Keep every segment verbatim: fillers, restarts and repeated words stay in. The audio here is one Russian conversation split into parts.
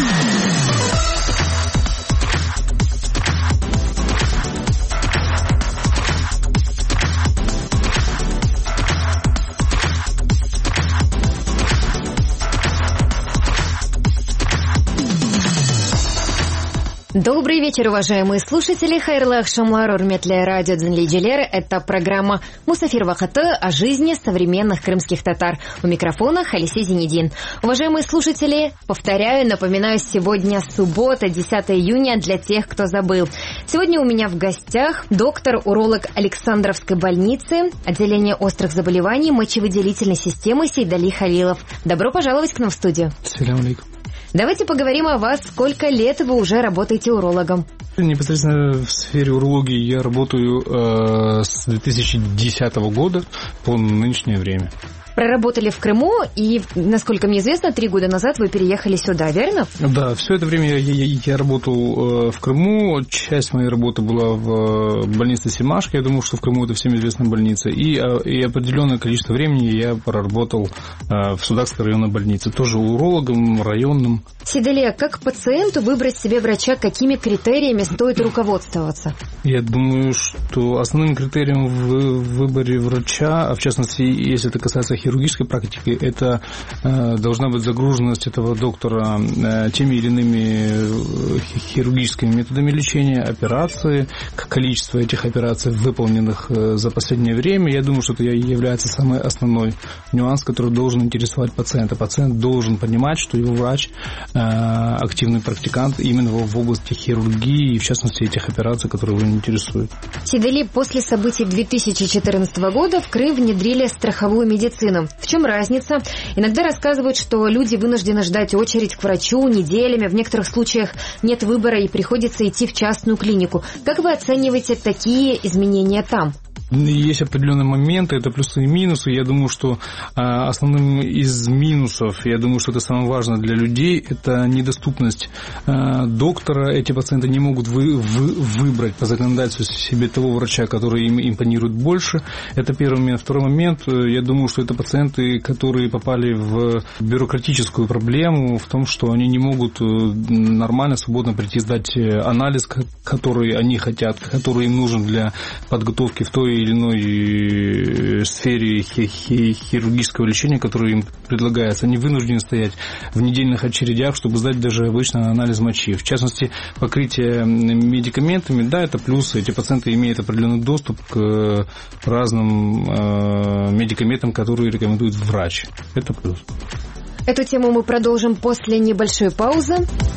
Добрый вечер, уважаемые слушатели. Хайрлах Шамлар, Урметля радио Дзенлиджелер. Это программа Мусафир Вахаты о жизни современных крымских татар. У микрофона Халисе Зинедин. Уважаемые слушатели, повторяю, напоминаю, сегодня суббота, десятого июня, для тех, кто забыл. Сегодня у меня в гостях доктор-уролог Александровской больницы, отделение острых заболеваний мочевыделительной системы Сейдали Халилов. Добро пожаловать к нам в студию. Ассаляму алейкум. Давайте поговорим о вас. Сколько лет вы уже работаете урологом? Непосредственно в сфере урологии я работаю э, с две тысячи десятого года по нынешнее время. Проработали в Крыму, и, насколько мне известно, три года назад вы переехали сюда, верно? Да, все это время я, я, я работал в Крыму. Часть моей работы была в больнице Семашко. Я думаю, что в Крыму это всем известная больница. И, и определенное количество времени я проработал в Судакской районной больнице. Тоже урологом, районным. Сейдали, как пациенту выбрать себе врача, какими критериями стоит руководствоваться? Я думаю, что основным критерием в выборе врача, а в частности, если это касается хирургической практики, это э, должна быть загруженность этого доктора э, теми или иными хирургическими методами лечения, операции, количество этих операций, выполненных э, за последнее время. Я думаю, что это является самый основной нюанс, который должен интересовать пациента. Пациент должен понимать, что его врач э, активный практикант именно в области хирургии и, в частности, этих операций, которые его интересуют. Сейдали, после событий две тысячи четырнадцатого года в Крым внедрили страховую медицину. В чем разница? Иногда рассказывают, что люди вынуждены ждать очередь к врачу неделями, в некоторых случаях нет выбора и приходится идти в частную клинику. Как вы оцениваете такие изменения там? Есть определенные моменты, это плюсы и минусы. Я думаю, что а, основным из минусов, я думаю, что это самое важное для людей, это недоступность а, доктора. Эти пациенты не могут вы, вы, выбрать по законодательству себе того врача, который им импонирует больше. Это первый момент. Второй момент, я думаю, что это пациенты, которые попали в бюрократическую проблему, в том, что они не могут нормально, свободно прийти сдать анализ, который они хотят, который им нужен для подготовки в той или иной сфере хирургического лечения, которое им предлагается. Они вынуждены стоять в недельных очередях, чтобы сдать даже обычный анализ мочи. В частности, покрытие медикаментами, да, это плюс. Эти пациенты имеют определенный доступ к разным медикаментам, которые рекомендует врач. Это плюс. Эту тему мы продолжим после небольшой паузы.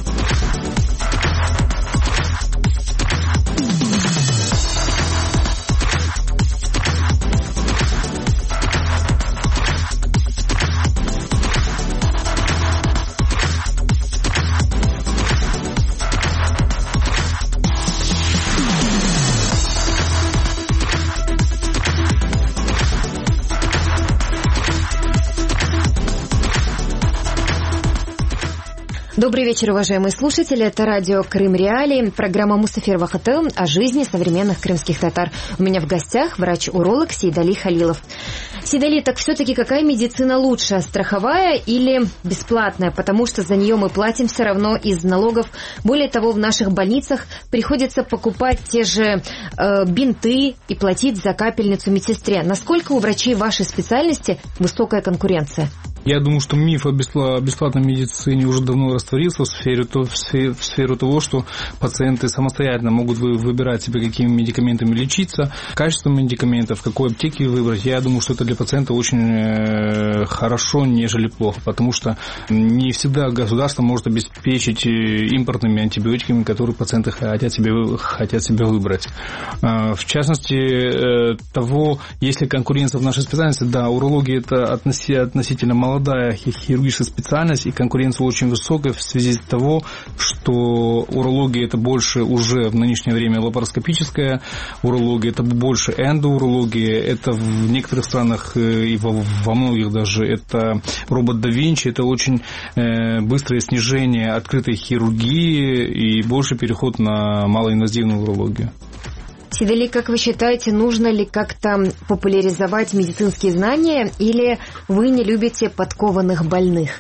Добрый вечер, уважаемые слушатели. Это радио Крым Реалии, программа Мусафир Вахаты о жизни современных крымских татар. У меня в гостях врач-уролог Сейдали Халилов. Сейдали, так все-таки какая медицина лучше, страховая или бесплатная? Потому что за нее мы платим все равно из налогов. Более того, в наших больницах приходится покупать те же э, бинты и платить за капельницу медсестре. Насколько у врачей вашей специальности высокая конкуренция? Я думаю, что миф о бесплатной медицине уже давно растворился в сфере, в сферу, в сферу того, что пациенты самостоятельно могут выбирать себе, какими медикаментами лечиться, качество медикаментов, какой аптеки выбрать. Я думаю, что это для пациента очень хорошо, нежели плохо, потому что не всегда государство может обеспечить импортными антибиотиками, которые пациенты хотят себе, хотят себе выбрать. В частности, того, если конкуренция в нашей специальности, да, урология – это относительно мало молодая хирургическая специальность, и конкуренция очень высокая в связи с того, что урология – это больше уже в нынешнее время лапароскопическая урология, это больше эндоурология, это в некоторых странах и во, во многих даже это робот да Винчи, это очень быстрое снижение открытой хирургии и больше переход на малоинвазивную урологию. Сейдали, как вы считаете, нужно ли как-то популяризовать медицинские знания, или вы не любите подкованных больных?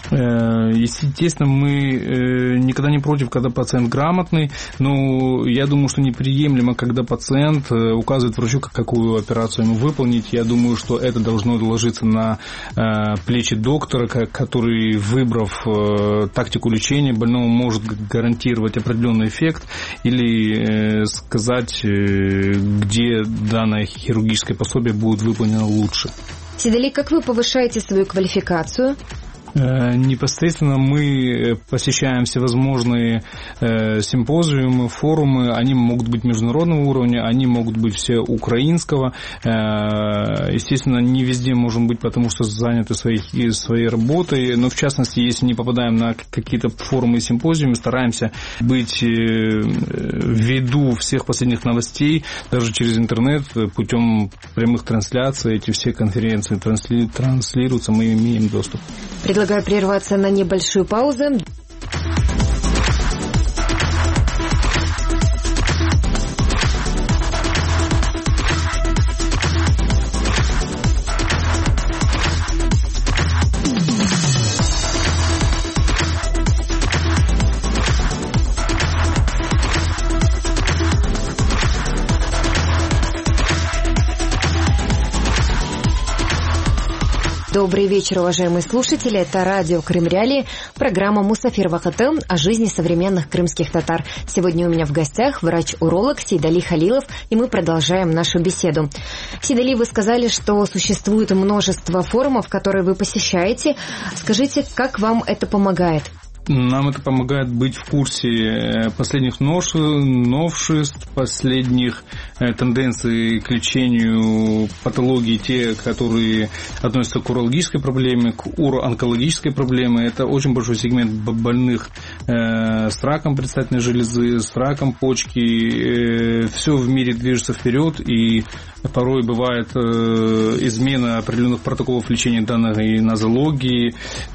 Естественно, мы никогда не против, когда пациент грамотный, но я думаю, что неприемлемо, когда пациент указывает врачу, какую операцию ему выполнить. Я думаю, что это должно ложиться на плечи доктора, который, выбрав тактику лечения, больному может гарантировать определенный эффект или сказать, где данное хирургическое пособие будет выполнено лучше. Сейдали, как вы повышаете свою квалификацию? Непосредственно мы посещаем всевозможные симпозиумы, форумы. Они могут быть международного уровня, они могут быть все украинского. Естественно, не везде можем быть, потому что заняты своей, своей работой. Но, в частности, если не попадаем на какие-то форумы и симпозиумы, стараемся быть в виду всех последних новостей, даже через интернет, путем прямых трансляций. Эти все конференции трансли, транслируются, мы имеем доступ. Предлагаю прерваться на небольшую паузу. Добрый вечер, уважаемые слушатели. Это радио Крым Реалии, программа Мусафир Вахатым о жизни современных крымских татар. Сегодня у меня в гостях врач-уролог Сейдали Халилов, и мы продолжаем нашу беседу. Сейдали, вы сказали, что существует множество форумов, которые вы посещаете. Скажите, как вам это помогает? Нам это помогает быть в курсе последних новшеств, последних тенденций к лечению патологий, те, которые относятся к урологической проблеме, к уроонкологической проблеме. Это очень большой сегмент больных с раком предстательной железы, с раком почки. Все в мире движется вперед, и порой бывает измена определенных протоколов лечения данной нозологии.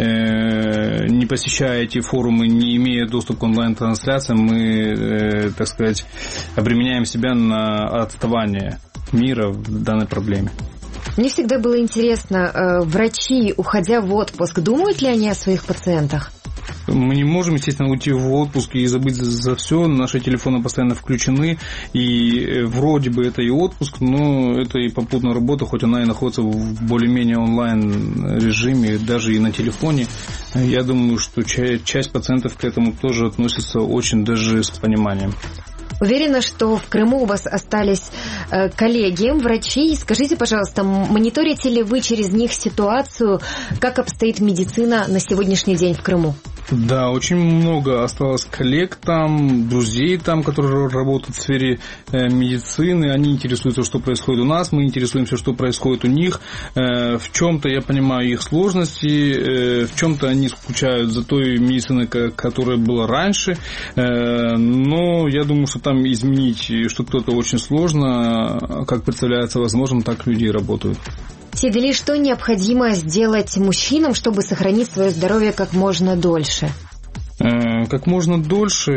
Не посещая эти форумы, не имея доступа к онлайн-трансляциям, мы, так сказать, обременяем себя на отставание мира в данной проблеме. Мне всегда было интересно, врачи, уходя в отпуск, думают ли они о своих пациентах? Мы не можем, естественно, уйти в отпуск и забыть за все. Наши телефоны постоянно включены, и вроде бы это и отпуск, но это и попутная работа, хоть она и находится в более-менее онлайн-режиме, даже и на телефоне. Я думаю, что часть пациентов к этому тоже относится очень даже с пониманием. Уверена, что в Крыму у вас остались э, коллеги, врачи. Скажите, пожалуйста, мониторите ли вы через них ситуацию, как обстоит медицина на сегодняшний день в Крыму? Да, очень много осталось коллег там, друзей там, которые работают в сфере э, медицины. Они интересуются, что происходит у нас, мы интересуемся, что происходит у них. Э, в чем-то я понимаю их сложности, э, в чем-то они скучают за той медициной, которая была раньше. Э, но я думаю, что там изменить что-то очень сложно. Как представляется возможным, так люди и работают. Сейдали, что необходимо сделать мужчинам, чтобы сохранить свое здоровье как можно дольше? Как можно дольше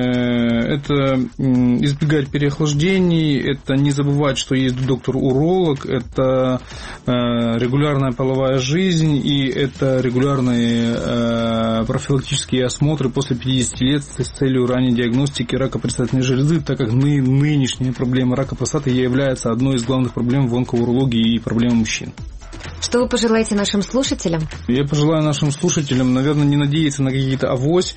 это избегать переохлаждений, это не забывать, что есть доктор-уролог, это регулярная половая жизнь и это регулярные профилактические осмотры после пятидесяти лет с целью ранней диагностики рака предстательной железы, так как ны- нынешняя проблема рака простаты является одной из главных проблем в онкоурологии и проблем мужчин. Что вы пожелаете нашим слушателям? Я пожелаю нашим слушателям, наверное, не надеяться на какие-то авось,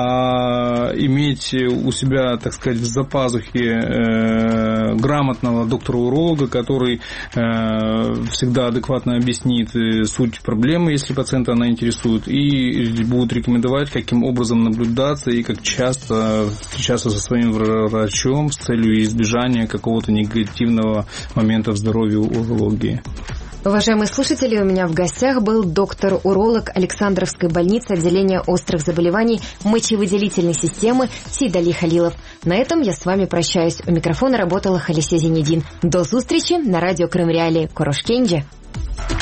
а иметь у себя, так сказать, в запазухе э, грамотного доктора-уролога, который э, всегда адекватно объяснит суть проблемы, если пациента она интересует, и будет рекомендовать, каким образом наблюдаться и как часто встречаться со своим врачом с целью избежания какого-то негативного момента в здоровье урологии. Уважаемые слушатели, у меня в гостях был доктор-уролог Александровской больницы отделения острых заболеваний мочевыделительной системы Сейдали Халилов. На этом я с вами прощаюсь. У микрофона работала Халисе Зенедин. До встречи на радио Крым Реалии. Корошкенджи.